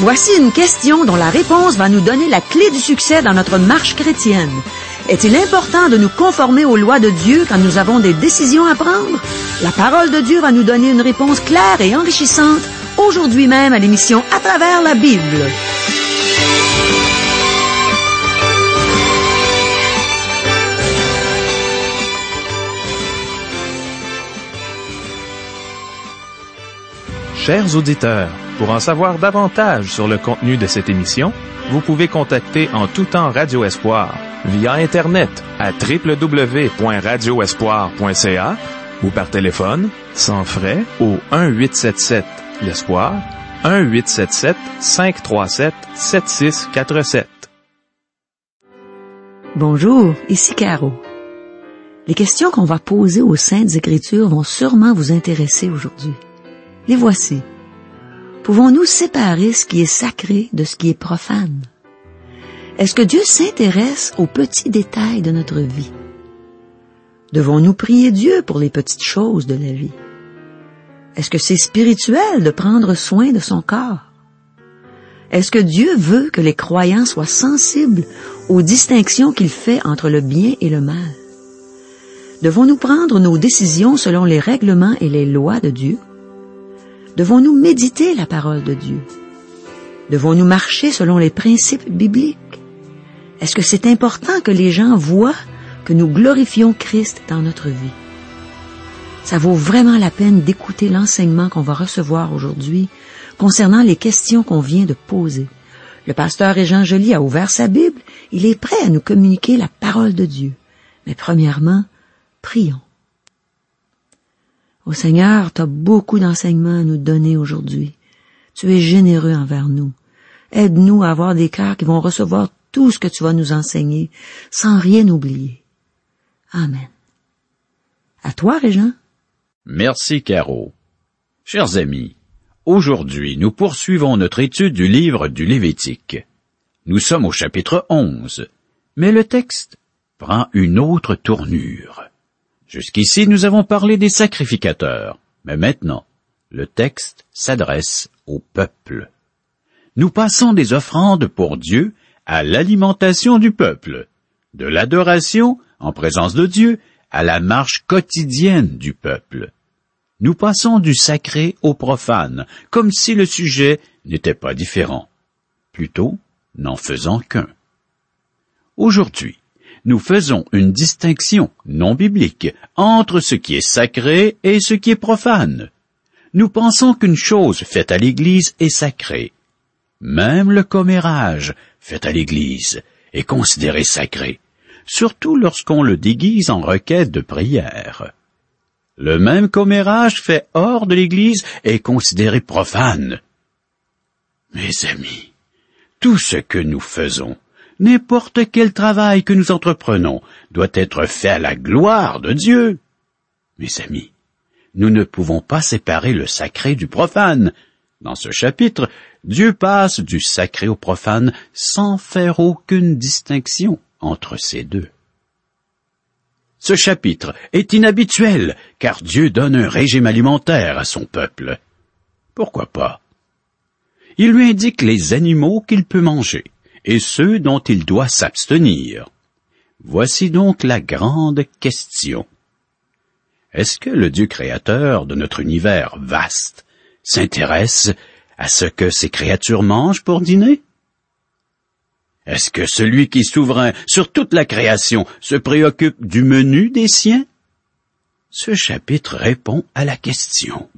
Voici une question dont la réponse va nous donner la clé du succès dans notre marche chrétienne. Est-il important de nous conformer aux lois de Dieu quand nous avons des décisions à prendre? La parole de Dieu va nous donner une réponse claire et enrichissante aujourd'hui même à l'émission À travers la Bible. Chers auditeurs, pour en savoir davantage sur le contenu de cette émission, vous pouvez contacter en tout temps Radio Espoir via Internet à www.radioespoir.ca ou par téléphone, sans frais, au 1-877-l'Espoir, 1-877-537-7647. Bonjour, ici Caro. Les questions qu'on va poser aux Saintes Écritures vont sûrement vous intéresser aujourd'hui. Les voici. Pouvons-nous séparer ce qui est sacré de ce qui est profane? Est-ce que Dieu s'intéresse aux petits détails de notre vie? Devons-nous prier Dieu pour les petites choses de la vie? Est-ce que c'est spirituel de prendre soin de son corps? Est-ce que Dieu veut que les croyants soient sensibles aux distinctions qu'il fait entre le bien et le mal? Devons-nous prendre nos décisions selon les règlements et les lois de Dieu? Devons-nous méditer la parole de Dieu? Devons-nous marcher selon les principes bibliques? Est-ce que c'est important que les gens voient que nous glorifions Christ dans notre vie? Ça vaut vraiment la peine d'écouter l'enseignement qu'on va recevoir aujourd'hui concernant les questions qu'on vient de poser. Le pasteur Régent Joly a ouvert sa Bible. Il est prêt à nous communiquer la parole de Dieu. Mais premièrement, prions. Ô Seigneur, tu as beaucoup d'enseignements à nous donner aujourd'hui. Tu es généreux envers nous. Aide-nous à avoir des cœurs qui vont recevoir tout ce que tu vas nous enseigner, sans rien oublier. Amen. À toi, Régent. Merci, Caro. Chers amis, aujourd'hui, nous poursuivons notre étude du livre du Lévitique. Nous sommes au chapitre 11, mais le texte prend une autre tournure. Jusqu'ici, nous avons parlé des sacrificateurs, mais maintenant, le texte s'adresse au peuple. Nous passons des offrandes pour Dieu à l'alimentation du peuple, de l'adoration en présence de Dieu à la marche quotidienne du peuple. Nous passons du sacré au profane, comme si le sujet n'était pas différent. Plutôt, n'en faisant qu'un. Aujourd'hui, nous faisons une distinction non biblique entre ce qui est sacré et ce qui est profane. Nous pensons qu'une chose faite à l'Église est sacrée. Même le commérage fait à l'Église est considéré sacré, surtout lorsqu'on le déguise en requête de prière. Le même commérage fait hors de l'Église est considéré profane. Mes amis, tout ce que nous faisons, n'importe quel travail que nous entreprenons, doit être fait à la gloire de Dieu. Mes amis, nous ne pouvons pas séparer le sacré du profane. Dans ce chapitre, Dieu passe du sacré au profane sans faire aucune distinction entre ces deux. Ce chapitre est inhabituel, car Dieu donne un régime alimentaire à son peuple. Pourquoi pas? Il lui indique les animaux qu'il peut manger et ceux dont il doit s'abstenir. Voici donc la grande question. Est-ce que le Dieu créateur de notre univers vaste s'intéresse à ce que ses créatures mangent pour dîner? Est-ce que celui qui est souverain sur toute la création se préoccupe du menu des siens? Ce chapitre répond à la question.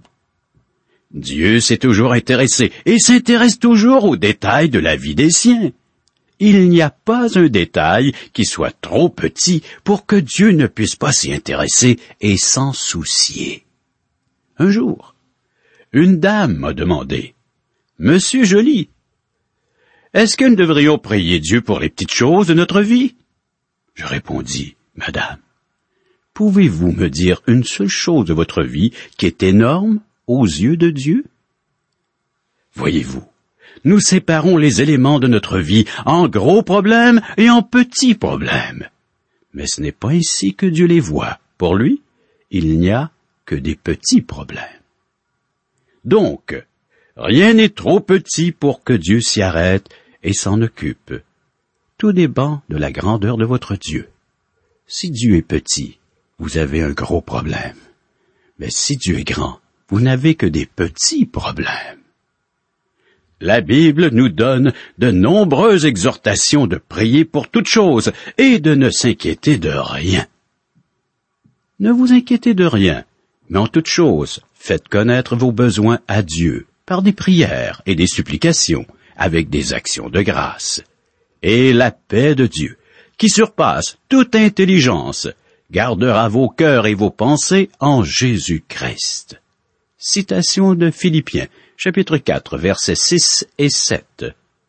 Dieu s'est toujours intéressé et s'intéresse toujours aux détails de la vie des siens. Il n'y a pas un détail qui soit trop petit pour que Dieu ne puisse pas s'y intéresser et s'en soucier. Un jour, une dame m'a demandé, « Monsieur Joly, est-ce que nous devrions prier Dieu pour les petites choses de notre vie? » Je répondis, « Madame, pouvez-vous me dire une seule chose de votre vie qui est énorme aux yeux de Dieu? » Voyez-vous, nous séparons les éléments de notre vie en gros problèmes et en petits problèmes. Mais ce n'est pas ainsi que Dieu les voit. Pour lui, il n'y a que des petits problèmes. Donc, Rien n'est trop petit pour que Dieu s'y arrête et s'en occupe. Tout dépend de la grandeur de votre Dieu. Si Dieu est petit, vous avez un gros problème. Mais si Dieu est grand, vous n'avez que des petits problèmes. La Bible nous donne de nombreuses exhortations de prier pour toutes choses et de ne s'inquiéter de rien. Ne vous inquiétez de rien, mais en toutes choses, faites connaître vos besoins à Dieu par des prières et des supplications, avec des actions de grâce. Et la paix de Dieu, qui surpasse toute intelligence, gardera vos cœurs et vos pensées en Jésus-Christ. Citation de Philippiens, chapitre 4, versets 6 et 7.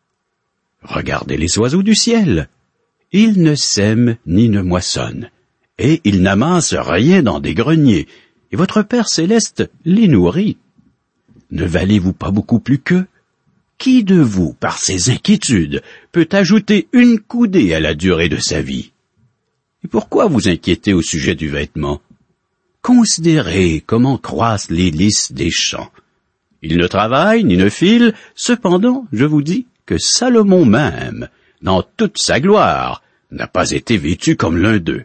Regardez les oiseaux du ciel. Ils ne sèment ni ne moissonnent, et ils n'amassent rien dans des greniers, et votre Père céleste les nourrit. Ne valez-vous pas beaucoup plus qu'eux? Qui de vous, par ses inquiétudes, peut ajouter une coudée à la durée de sa vie? Et pourquoi vous inquiétez au sujet du vêtement? Considérez comment croissent les lys des champs. Ils ne travaillent ni ne filent, cependant, je vous dis que Salomon même, dans toute sa gloire, n'a pas été vêtu comme l'un d'eux.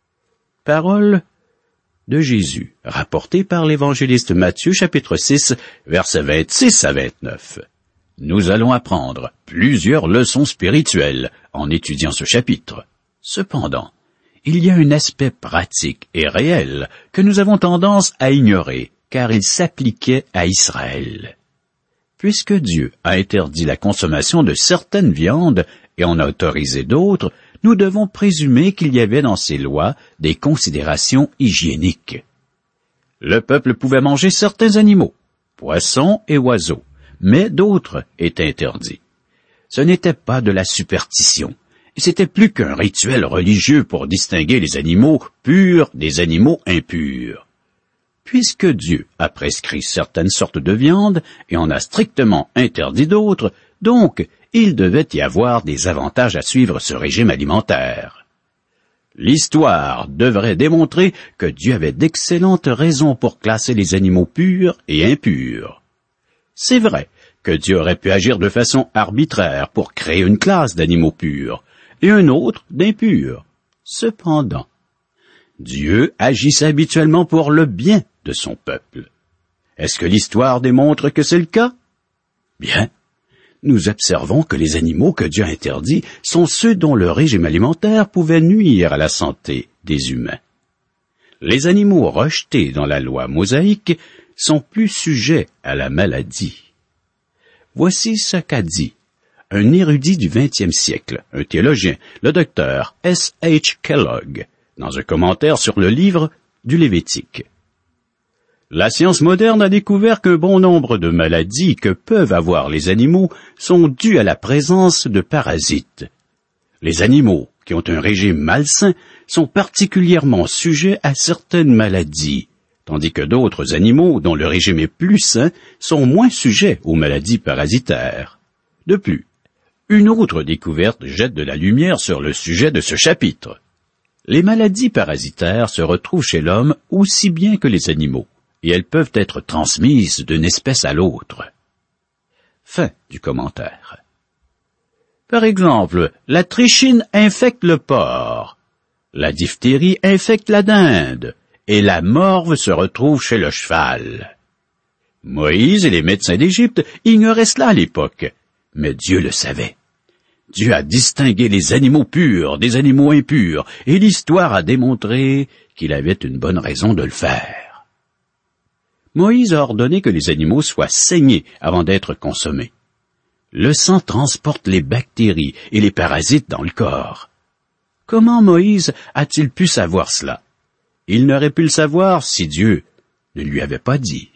Parole de Jésus, rapportée par l'évangéliste Matthieu, chapitre 6, versets 26 à 29. Nous allons apprendre plusieurs leçons spirituelles en étudiant ce chapitre. Cependant, il y a un aspect pratique et réel que nous avons tendance à ignorer, car il s'appliquait à Israël. Puisque Dieu a interdit la consommation de certaines viandes et en a autorisé d'autres, nous devons présumer qu'il y avait dans ces lois des considérations hygiéniques. Le peuple pouvait manger certains animaux, poissons et oiseaux, mais d'autres étaient interdits. Ce n'était pas de la superstition, et c'était plus qu'un rituel religieux pour distinguer les animaux purs des animaux impurs. Puisque Dieu a prescrit certaines sortes de viande et en a strictement interdit d'autres, donc il devait y avoir des avantages à suivre ce régime alimentaire. L'histoire devrait démontrer que Dieu avait d'excellentes raisons pour classer les animaux purs et impurs. C'est vrai que Dieu aurait pu agir de façon arbitraire pour créer une classe d'animaux purs et une autre d'impurs. Cependant, Dieu agissait habituellement pour le bien de son peuple. Est-ce que l'histoire démontre que c'est le cas? Bien. Nous observons que les animaux que Dieu a interdits sont ceux dont le régime alimentaire pouvait nuire à la santé des humains. Les animaux rejetés dans la loi mosaïque sont plus sujets à la maladie. Voici ce qu'a dit un érudit du XXe siècle, un théologien, le docteur S. H. Kellogg, dans un commentaire sur le livre du Lévitique. La science moderne a découvert qu'un bon nombre de maladies que peuvent avoir les animaux sont dues à la présence de parasites. Les animaux qui ont un régime malsain sont particulièrement sujets à certaines maladies, tandis que d'autres animaux dont le régime est plus sain sont moins sujets aux maladies parasitaires. De plus, une autre découverte jette de la lumière sur le sujet de ce chapitre. Les maladies parasitaires se retrouvent chez l'homme aussi bien que les animaux, et elles peuvent être transmises d'une espèce à l'autre. Fin du commentaire. Par exemple, la trichine infecte le porc, la diphtérie infecte la dinde, et la morve se retrouve chez le cheval. Moïse et les médecins d'Égypte ignoraient cela à l'époque, mais Dieu le savait. Dieu a distingué les animaux purs des animaux impurs, et l'histoire a démontré qu'il avait une bonne raison de le faire. Moïse a ordonné que les animaux soient saignés avant d'être consommés. Le sang transporte les bactéries et les parasites dans le corps. Comment Moïse a-t-il pu savoir cela? Il n'aurait pu le savoir si Dieu ne lui avait pas dit.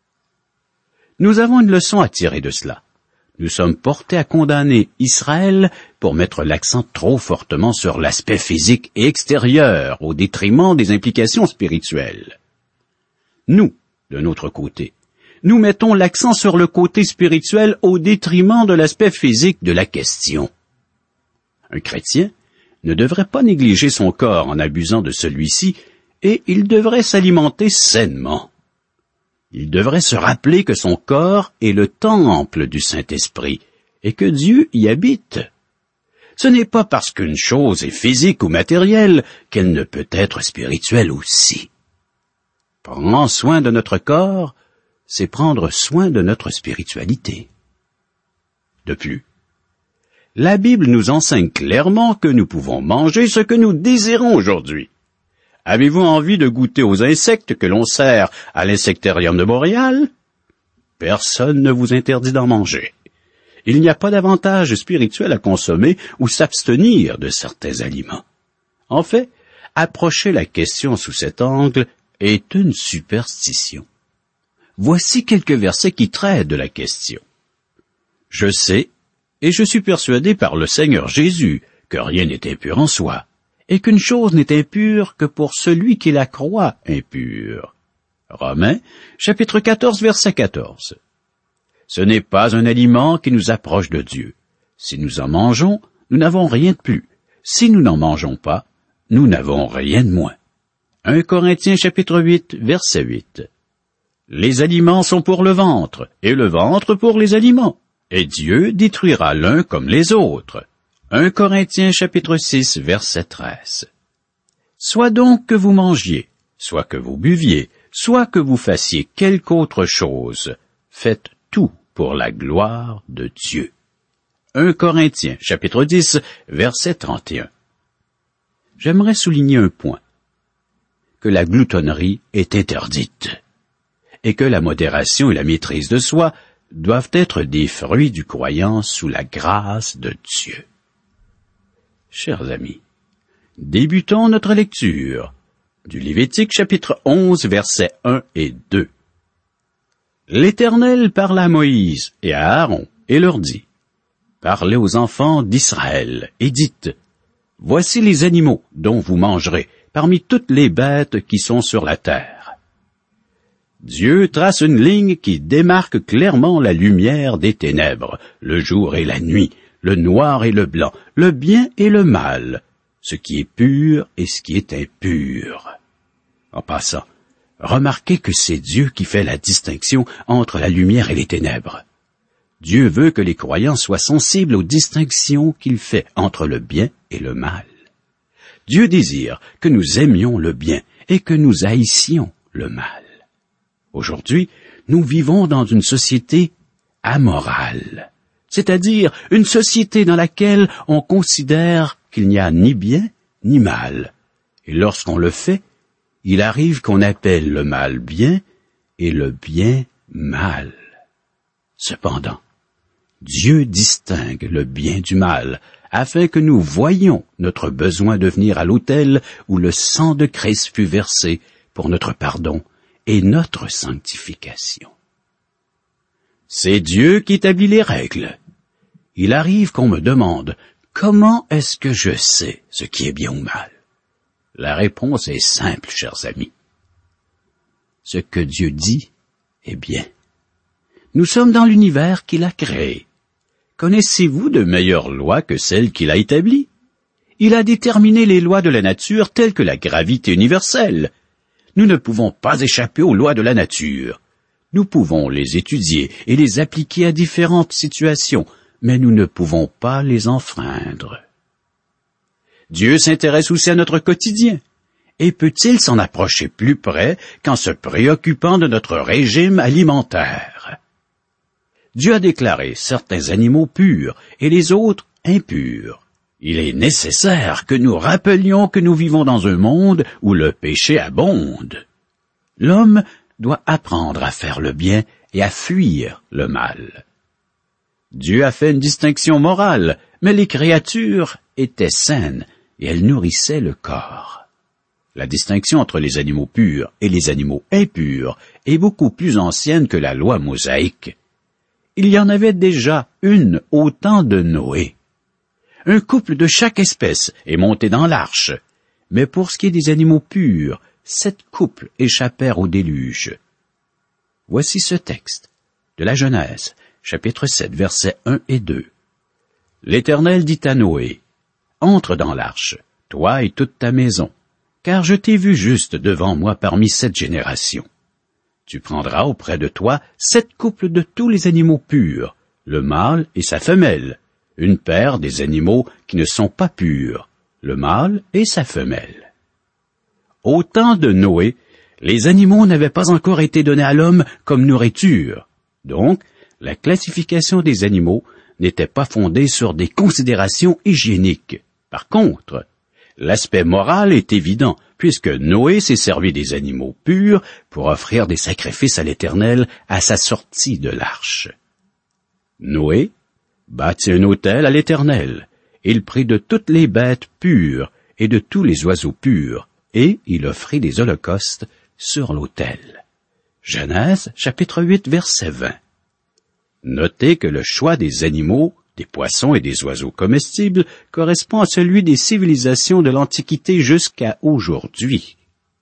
Nous avons une leçon à tirer de cela. Nous sommes portés à condamner Israël pour mettre l'accent trop fortement sur l'aspect physique et extérieur au détriment des implications spirituelles. Nous, de notre côté, nous mettons l'accent sur le côté spirituel au détriment de l'aspect physique de la question. Un chrétien ne devrait pas négliger son corps en abusant de celui-ci, et il devrait s'alimenter sainement. Il devrait se rappeler que son corps est le temple du Saint-Esprit et que Dieu y habite. Ce n'est pas parce qu'une chose est physique ou matérielle qu'elle ne peut être spirituelle aussi. Prendre soin de notre corps, c'est prendre soin de notre spiritualité. De plus, la Bible nous enseigne clairement que nous pouvons manger ce que nous désirons aujourd'hui. Avez-vous envie de goûter aux insectes que l'on sert à l'insectarium de Montréal? Personne ne vous interdit d'en manger. Il n'y a pas d'avantage spirituel à consommer ou s'abstenir de certains aliments. En fait, approcher la question sous cet angle est une superstition. Voici quelques versets qui traitent de la question. Je sais, et je suis persuadé par le Seigneur Jésus, que rien n'est impur en soi, et qu'une chose n'est impure que pour celui qui la croit impure. Romains, chapitre 14, verset 14. Ce n'est pas un aliment qui nous approche de Dieu. Si nous en mangeons, nous n'avons rien de plus. Si nous n'en mangeons pas, nous n'avons rien de moins. 1 Corinthiens chapitre 8, verset 8. Les aliments sont pour le ventre, et le ventre pour les aliments, et Dieu détruira l'un comme les autres. 1 Corinthiens chapitre 6, verset 13. Soit donc que vous mangiez, soit que vous buviez, soit que vous fassiez quelque autre chose, faites tout pour la gloire de Dieu. 1 Corinthiens, chapitre 10, verset 31. J'aimerais souligner un point, que la gloutonnerie est interdite, et que la modération et la maîtrise de soi doivent être des fruits du croyant sous la grâce de Dieu. Chers amis, débutons notre lecture du Lévitique, chapitre 11, versets 1 et 2. L'Éternel parla à Moïse et à Aaron, et leur dit, « Parlez aux enfants d'Israël, et dites, « Voici les animaux dont vous mangerez, parmi toutes les bêtes qui sont sur la terre. » Dieu trace une ligne qui démarque clairement la lumière des ténèbres, le jour et la nuit, le noir et le blanc, le bien et le mal, ce qui est pur et ce qui est impur. En passant, remarquez que c'est Dieu qui fait la distinction entre la lumière et les ténèbres. Dieu veut que les croyants soient sensibles aux distinctions qu'il fait entre le bien et le mal. Dieu désire que nous aimions le bien et que nous haïssions le mal. Aujourd'hui, nous vivons dans une société amorale, c'est-à-dire une société dans laquelle on considère qu'il n'y a ni bien ni mal. Et lorsqu'on le fait, il arrive qu'on appelle le mal bien et le bien mal. Cependant, Dieu distingue le bien du mal, afin que nous voyions notre besoin de venir à l'autel où le sang de Christ fut versé pour notre pardon et notre sanctification. C'est Dieu qui établit les règles. Il arrive qu'on me demande « Comment est-ce que je sais ce qui est bien ou mal ?» La réponse est simple, chers amis. Ce que Dieu dit est bien. Nous sommes dans l'univers qu'il a créé. Connaissez-vous de meilleures lois que celles qu'il a établies? Il a déterminé les lois de la nature telles que la gravité universelle. Nous ne pouvons pas échapper aux lois de la nature. Nous pouvons les étudier et les appliquer à différentes situations, mais nous ne pouvons pas les enfreindre. Dieu s'intéresse aussi à notre quotidien. Et peut-il s'en approcher plus près qu'en se préoccupant de notre régime alimentaire? Dieu a déclaré certains animaux purs et les autres impurs. Il est nécessaire que nous rappelions que nous vivons dans un monde où le péché abonde. L'homme doit apprendre à faire le bien et à fuir le mal. Dieu a fait une distinction morale, mais les créatures étaient saines et elles nourrissaient le corps. La distinction entre les animaux purs et les animaux impurs est beaucoup plus ancienne que la loi mosaïque. Il y en avait déjà une au temps de Noé. Un couple de chaque espèce est monté dans l'arche, mais pour ce qui est des animaux purs, 7 couples échappèrent au déluge. Voici ce texte de la Genèse, chapitre 7, versets 1 et 2. L'Éternel dit à Noé, « Entre dans l'arche, toi et toute ta maison, car je t'ai vu juste devant moi parmi 7 générations. Tu prendras auprès de toi 7 couples de tous les animaux purs, le mâle et sa femelle, une paire des animaux qui ne sont pas purs, le mâle et sa femelle. Au temps de Noé, les animaux n'avaient pas encore été donnés à l'homme comme nourriture. Donc, la classification des animaux n'était pas fondée sur des considérations hygiéniques. Par contre, l'aspect moral est évident, puisque Noé s'est servi des animaux purs pour offrir des sacrifices à l'Éternel à sa sortie de l'arche. Noé bâtit un autel à l'Éternel. Il prit de toutes les bêtes pures et de tous les oiseaux purs, et il offrit des holocaustes sur l'autel. Genèse, chapitre 8, verset 20. Notez que le choix des animaux, des poissons et des oiseaux comestibles correspond à celui des civilisations de l'Antiquité jusqu'à aujourd'hui.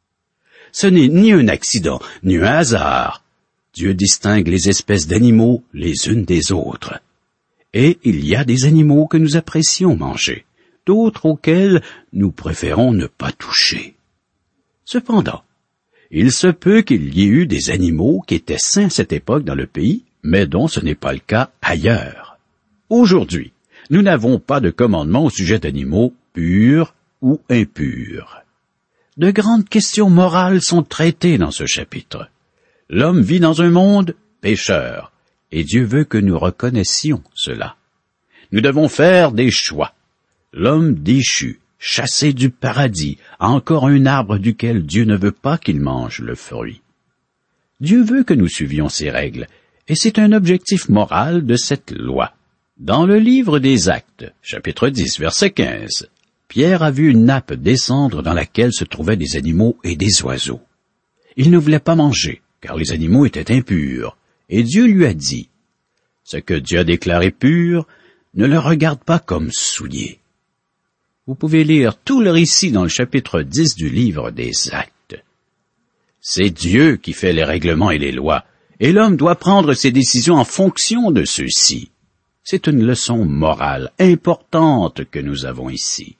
Ce n'est ni un accident, ni un hasard. Dieu distingue les espèces d'animaux les unes des autres. Et il y a des animaux que nous apprécions manger, d'autres auxquels nous préférons ne pas toucher. Cependant, il se peut qu'il y ait eu des animaux qui étaient sains à cette époque dans le pays, mais dont ce n'est pas le cas ailleurs. Aujourd'hui, nous n'avons pas de commandement au sujet d'animaux purs ou impurs. De grandes questions morales sont traitées dans ce chapitre. L'homme vit dans un monde pécheur, et Dieu veut que nous reconnaissions cela. Nous devons faire des choix. L'homme déchu, chassé du paradis, a encore un arbre duquel Dieu ne veut pas qu'il mange le fruit. Dieu veut que nous suivions ses règles, et c'est un objectif moral de cette loi. Dans le livre des Actes, chapitre 10, verset 15, Pierre a vu une nappe descendre dans laquelle se trouvaient des animaux et des oiseaux. Il ne voulait pas manger, car les animaux étaient impurs, et Dieu lui a dit, « Ce que Dieu a déclaré pur, ne le regarde pas comme souillé. » Vous pouvez lire tout le récit dans le chapitre 10 du livre des Actes. C'est Dieu qui fait les règlements et les lois, et l'homme doit prendre ses décisions en fonction de ceux-ci. C'est une leçon morale importante que nous avons ici.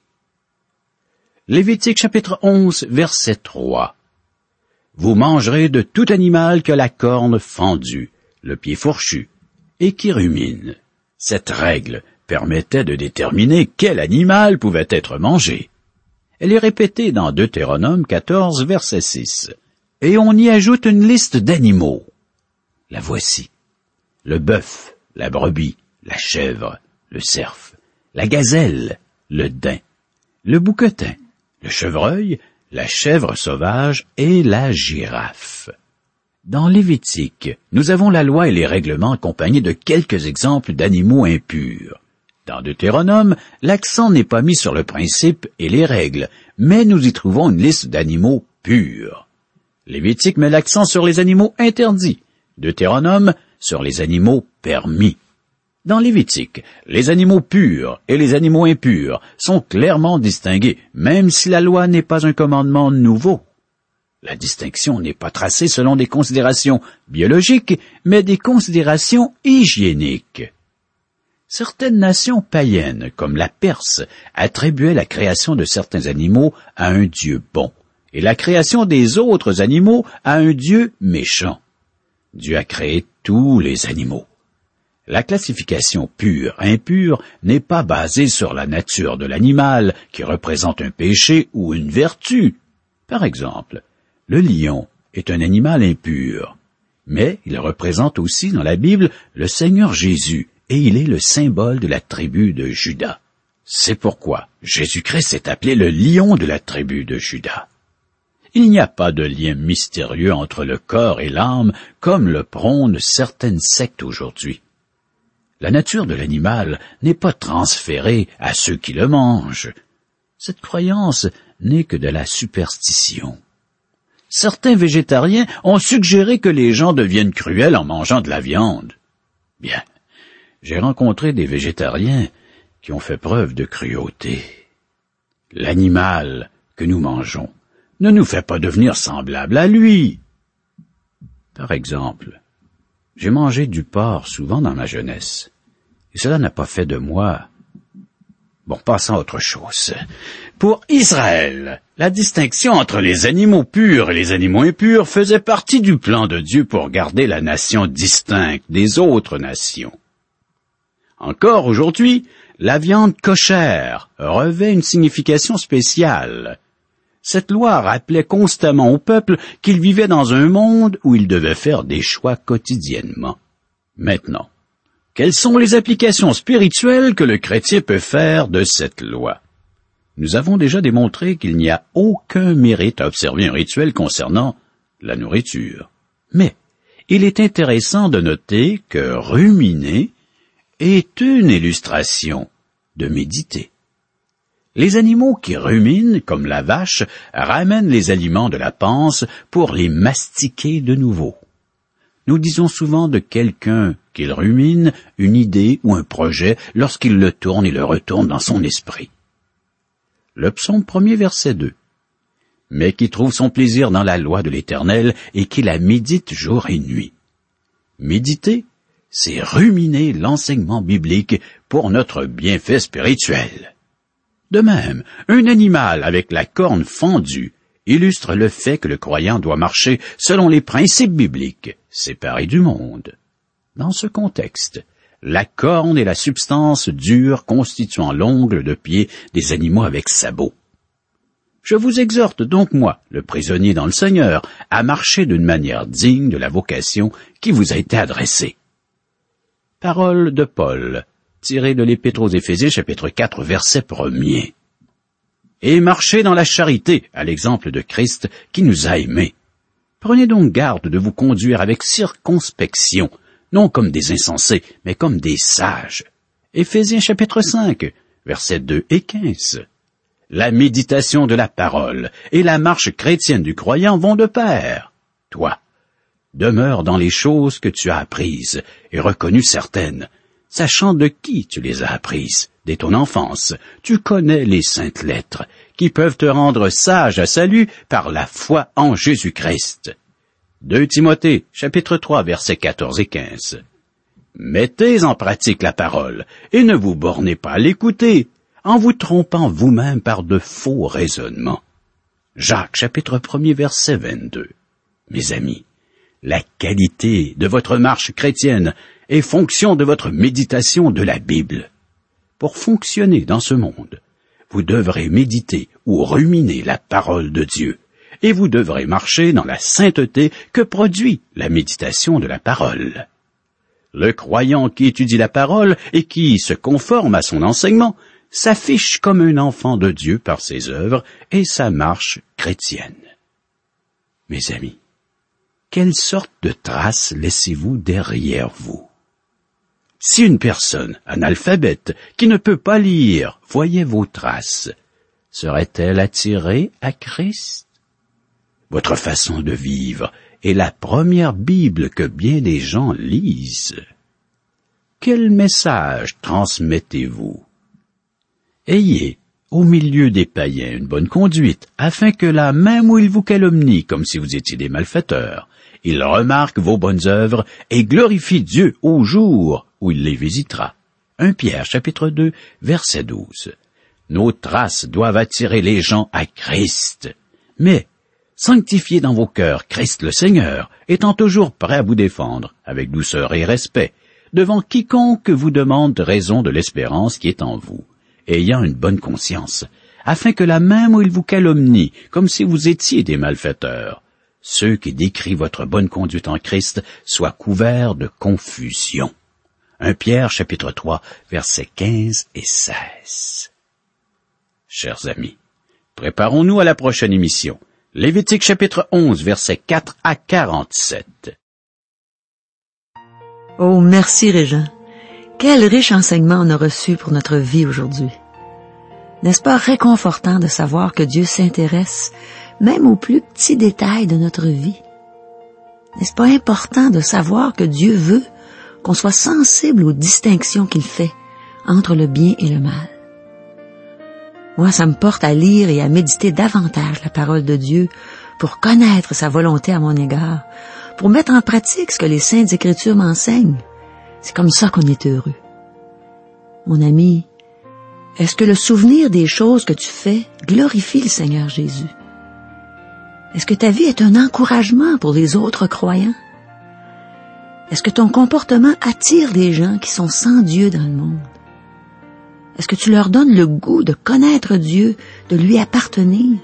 Lévitique chapitre 11, verset 3. Vous mangerez de tout animal qui a la corne fendue, le pied fourchu, et qui rumine. Cette règle permettait de déterminer quel animal pouvait être mangé. Elle est répétée dans Deutéronome 14, verset 6. Et on y ajoute une liste d'animaux. La voici. Le bœuf, la brebis, la chèvre, le cerf, la gazelle, le daim, le bouquetin, le chevreuil, la chèvre sauvage et la girafe. Dans Lévitique, nous avons la loi et les règlements accompagnés de quelques exemples d'animaux impurs. Dans Deutéronome, l'accent n'est pas mis sur le principe et les règles, mais nous y trouvons une liste d'animaux purs. Lévitique met l'accent sur les animaux interdits, Deutéronome sur les animaux permis. Dans Lévitique, les animaux purs et les animaux impurs sont clairement distingués, même si la loi n'est pas un commandement nouveau. La distinction n'est pas tracée selon des considérations biologiques, mais des considérations hygiéniques. Certaines nations païennes, comme la Perse, attribuaient la création de certains animaux à un dieu bon, et la création des autres animaux à un dieu méchant. Dieu a créé tous les animaux. La classification pure-impure n'est pas basée sur la nature de l'animal qui représente un péché ou une vertu. Par exemple, le lion est un animal impur, mais il représente aussi dans la Bible le Seigneur Jésus et il est le symbole de la tribu de Juda. C'est pourquoi Jésus-Christ est appelé le lion de la tribu de Juda. Il n'y a pas de lien mystérieux entre le corps et l'âme comme le prônent certaines sectes aujourd'hui. La nature de l'animal n'est pas transférée à ceux qui le mangent. Cette croyance n'est que de la superstition. Certains végétariens ont suggéré que les gens deviennent cruels en mangeant de la viande. Bien, j'ai rencontré des végétariens qui ont fait preuve de cruauté. L'animal que nous mangeons ne nous fait pas devenir semblable à lui. Par exemple, j'ai mangé du porc souvent dans ma jeunesse, et cela n'a pas fait de moi. Bon, passons à autre chose. Pour Israël, La distinction entre les animaux purs et les animaux impurs faisait partie du plan de Dieu pour garder la nation distincte des autres nations. Encore aujourd'hui, la viande cochère revêt une signification spéciale. Cette loi rappelait constamment au peuple qu'il vivait dans un monde où il devait faire des choix quotidiennement. Maintenant, quelles sont les applications spirituelles que le chrétien peut faire de cette loi? Nous avons déjà démontré qu'il n'y a aucun mérite à observer un rituel concernant la nourriture. Mais il est intéressant de noter que ruminer est une illustration de méditer. Les animaux qui ruminent, comme la vache, ramènent les aliments de la panse pour les mastiquer de nouveau. Nous disons souvent de quelqu'un qu'il rumine une idée ou un projet lorsqu'il le tourne et le retourne dans son esprit. Le psaume 1er, verset 2. « Mais qui trouve son plaisir dans la loi de l'Éternel et qui la médite jour et nuit. » Méditer, c'est ruminer l'enseignement biblique pour notre bienfait spirituel. De même, un animal avec la corne fendue illustre le fait que le croyant doit marcher selon les principes bibliques, séparés du monde. Dans ce contexte, la corne est la substance dure constituant l'ongle de pied des animaux avec sabots. Je vous exhorte donc, moi, le prisonnier dans le Seigneur, à marcher d'une manière digne de la vocation qui vous a été adressée. Parole de Paul, tirée de l'Épître aux Éphésiens, chapitre 4, verset 1er. Et marchez dans la charité, à l'exemple de Christ qui nous a aimés. Prenez donc garde de vous conduire avec circonspection, non comme des insensés, mais comme des sages. Éphésiens chapitre 5, versets 2 et 15. La méditation de la parole et la marche chrétienne du croyant vont de pair. Toi, demeure dans les choses que tu as apprises et reconnues certaines, sachant de qui tu les as apprises. Dès ton enfance, tu connais les saintes lettres, qui peuvent te rendre sage à salut par la foi en Jésus-Christ. 2 Timothée, chapitre 3, versets 14 et 15. Mettez en pratique la parole, et ne vous bornez pas à l'écouter, en vous trompant vous-même par de faux raisonnements. Jacques, chapitre 1er, verset 22. Mes amis, la qualité de votre marche chrétienne est fonction de votre méditation de la Bible. Pour fonctionner dans ce monde, vous devrez méditer ou ruminer la parole de Dieu, et vous devrez marcher dans la sainteté que produit la méditation de la parole. Le croyant qui étudie la parole et qui se conforme à son enseignement s'affiche comme un enfant de Dieu par ses œuvres et sa marche chrétienne. Mes amis, quelle sorte de traces laissez-vous derrière vous? Si une personne analphabète qui ne peut pas lire voyait vos traces, serait-elle attirée à Christ? Votre façon de vivre est la première Bible que bien des gens lisent. Quel message transmettez-vous? Ayez, au milieu des païens, une bonne conduite, afin que là, même où ils vous calomnient comme si vous étiez des malfaiteurs, ils remarquent vos bonnes œuvres et glorifient Dieu au jour où il les visitera. 1 Pierre, chapitre 2, verset 12. Nos traces doivent attirer les gens à Christ. Mais, sanctifiez dans vos cœurs Christ le Seigneur, étant toujours prêt à vous défendre, avec douceur et respect, devant quiconque vous demande raison de l'espérance qui est en vous, ayant une bonne conscience, afin que là même où il vous calomnie, comme si vous étiez des malfaiteurs, ceux qui décrient votre bonne conduite en Christ soient couverts de confusion. 1 Pierre, chapitre 3, versets 15 et 16. Chers amis, préparons-nous à la prochaine émission. Lévitique, chapitre 11, versets 4 à 47. Oh, merci Régent. Quel riche enseignement on a reçu pour notre vie aujourd'hui. N'est-ce pas réconfortant de savoir que Dieu s'intéresse même aux plus petits détails de notre vie? N'est-ce pas important de savoir que Dieu veut qu'on soit sensible aux distinctions qu'il fait entre le bien et le mal? Moi, ça me porte à lire et à méditer davantage la parole de Dieu pour connaître sa volonté à mon égard, pour mettre en pratique ce que les Saintes Écritures m'enseignent. C'est comme ça qu'on est heureux. Mon ami, Est-ce que le souvenir des choses que tu fais glorifie le Seigneur Jésus? Est-ce que ta vie est un encouragement pour les autres croyants? Est-ce que ton comportement attire des gens qui sont sans Dieu dans le monde? Est-ce que tu leur donnes le goût de connaître Dieu, de lui appartenir?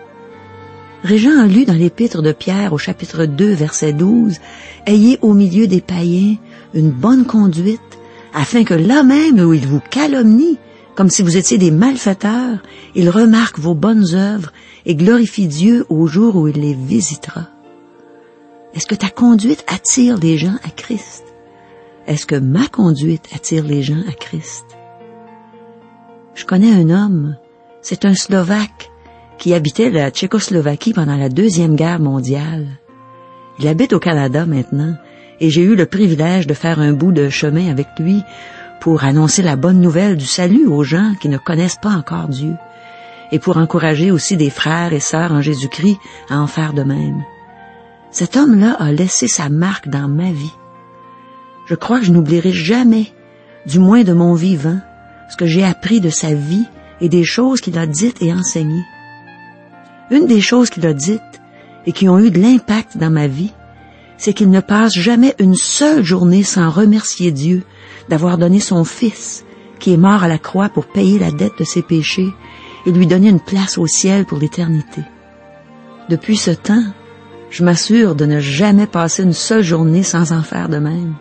Régent a lu dans l'épître de Pierre au chapitre 2, verset 12, « Ayez au milieu des païens une bonne conduite, afin que là même où ils vous calomnient, comme si vous étiez des malfaiteurs, ils remarquent vos bonnes œuvres et glorifient Dieu au jour où il les visitera. » Est-ce que ta conduite attire les gens à Christ? Est-ce que ma conduite attire les gens à Christ? Je connais un homme, c'est un Slovaque, qui habitait la Tchécoslovaquie pendant la Deuxième Guerre mondiale. Il habite au Canada maintenant, et j'ai eu le privilège de faire un bout de chemin avec lui pour annoncer la bonne nouvelle du salut aux gens qui ne connaissent pas encore Dieu, et pour encourager aussi des frères et sœurs en Jésus-Christ à en faire de même. Cet homme-là a laissé sa marque dans ma vie. Je crois que je n'oublierai jamais, du moins de mon vivant, ce que j'ai appris de sa vie et des choses qu'il a dites et enseignées. Une des choses qu'il a dites et qui ont eu de l'impact dans ma vie, c'est qu'il ne passe jamais une seule journée sans remercier Dieu d'avoir donné son Fils, qui est mort à la croix pour payer la dette de ses péchés et lui donner une place au ciel pour l'éternité. Depuis ce temps, je m'assure de ne jamais passer une seule journée sans en faire de même.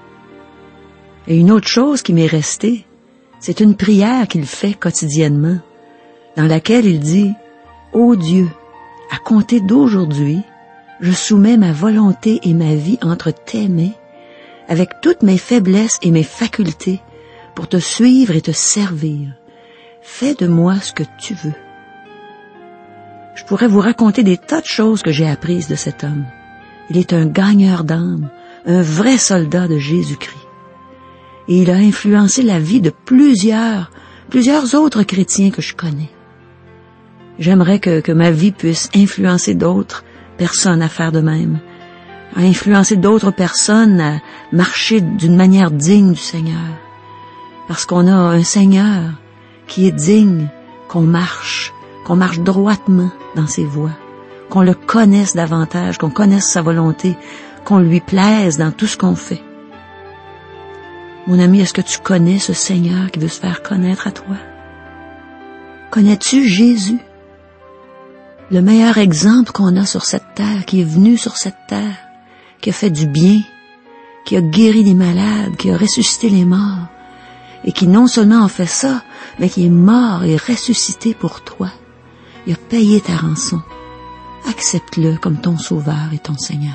Et une autre chose qui m'est restée, c'est une prière qu'il fait quotidiennement, dans laquelle il dit « Ô Dieu, à compter d'aujourd'hui, je soumets ma volonté et ma vie entre tes mains, avec toutes mes faiblesses et mes facultés, pour te suivre et te servir. Fais de moi ce que tu veux. » Je pourrais vous raconter des tas de choses que j'ai apprises de cet homme. Il est un gagneur d'âme, un vrai soldat de Jésus-Christ. Et il a influencé la vie de plusieurs autres chrétiens que je connais. J'aimerais que ma vie puisse influencer d'autres personnes à faire de même, à influencer d'autres personnes à marcher d'une manière digne du Seigneur. Parce qu'on a un Seigneur qui est digne qu'on marche droitement dans ses voies, qu'on le connaisse davantage, qu'on connaisse sa volonté, qu'on lui plaise dans tout ce qu'on fait. Mon ami, est-ce que tu connais ce Seigneur qui veut se faire connaître à toi? Connais-tu Jésus? Le meilleur exemple qu'on a sur cette terre, qui est venu sur cette terre, qui a fait du bien, qui a guéri les malades, qui a ressuscité les morts, et qui non seulement a fait ça, mais qui est mort et ressuscité pour toi. Il a payé ta rançon. Accepte-le comme ton Sauveur et ton Seigneur.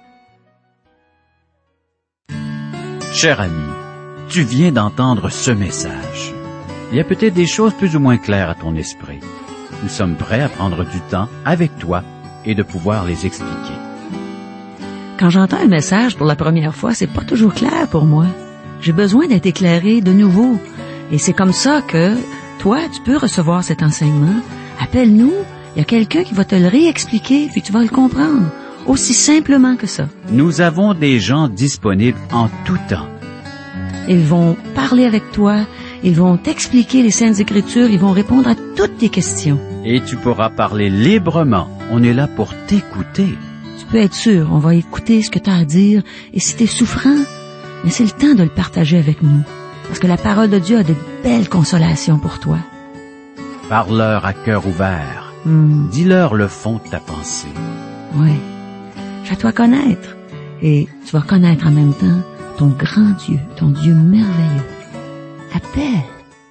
Cher ami, tu viens d'entendre ce message. Il y a peut-être des choses plus ou moins claires à ton esprit. Nous sommes prêts à prendre du temps avec toi et de pouvoir les expliquer. Quand j'entends un message pour la première fois, c'est pas toujours clair pour moi. J'ai besoin d'être éclairé de nouveau. Et c'est comme ça que toi, tu peux recevoir cet enseignement. Appelle-nous, il y a quelqu'un qui va te le réexpliquer, puis tu vas le comprendre. Aussi simplement que ça. Nous avons des gens disponibles en tout temps. Ils vont parler avec toi, ils vont t'expliquer les Saintes Écritures, ils vont répondre à toutes tes questions. Et tu pourras parler librement. On est là pour t'écouter. Tu peux être sûr, on va écouter ce que tu as à dire, et si tu es souffrant, mais c'est le temps de le partager avec nous, parce que la parole de Dieu a de belles consolations pour toi. Parle-leur à cœur ouvert. Dis-leur le fond de ta pensée. Oui. Fais-toi connaître. Et tu vas connaître en même temps ton grand Dieu, ton Dieu merveilleux. Appelle.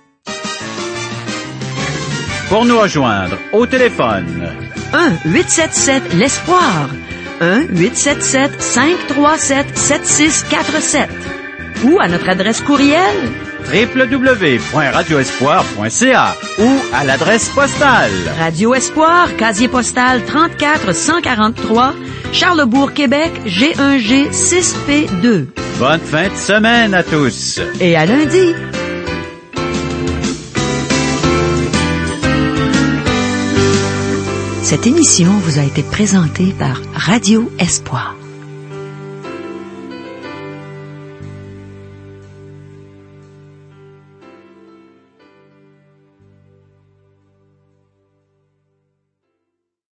Pour nous rejoindre, au téléphone. 1-877-l'Espoir. 1-877-537-7647. Ou à notre adresse courriel www.radioespoir.ca ou à l'adresse postale. Radio Espoir, casier postal 34 143, Charlesbourg, Québec, G1G 6P2. Bonne fin de semaine à tous. Et à lundi. Cette émission vous a été présentée par Radio Espoir.